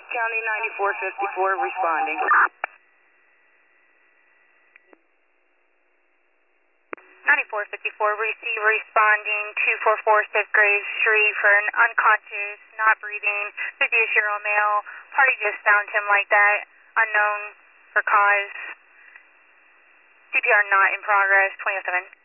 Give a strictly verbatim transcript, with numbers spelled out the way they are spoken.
County ninety-four fifty-four responding. ninety-four fifty-four, receive responding two four four fifth Grave Street for an unconscious, not breathing, fifty-year-old male. Party just found him like that, unknown for cause. C P R not in progress, twenty oh seven.